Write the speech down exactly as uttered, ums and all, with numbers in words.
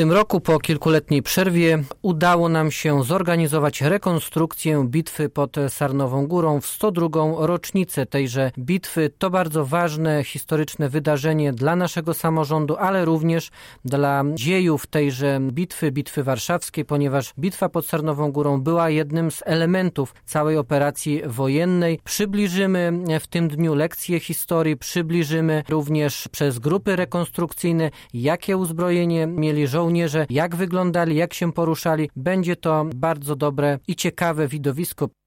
tym roku po kilkuletniej przerwie udało nam się zorganizować rekonstrukcję bitwy pod Sarnową Górą w sto drugą rocznicę tejże bitwy. To bardzo ważne historyczne wydarzenie dla naszego samorządu, ale również dla dziejów tejże bitwy, bitwy warszawskiej, ponieważ bitwa pod Sarnową Górą była jednym z elementów całej operacji wojennej. Przybliżymy w tym dniu lekcje historii, przybliżymy również przez grupy rekonstrukcyjne, jakie uzbrojenie mieli żołnierze, jak wyglądali, jak się poruszali. Będzie to bardzo dobre i ciekawe widowisko.